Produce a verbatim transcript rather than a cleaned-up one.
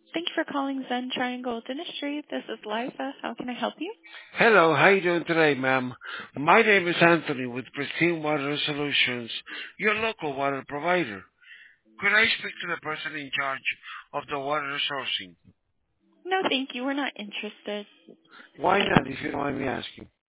Thank you for calling Zen Triangle Dentistry. This is Liza. How can I help you? Hello, how you doing today, ma'am? My name is Anthony with Pristine Water Solutions, your local water provider. Could I speak to the person in charge of the water sourcing? No, thank you. We're not interested. Why not, if you don't mind me asking?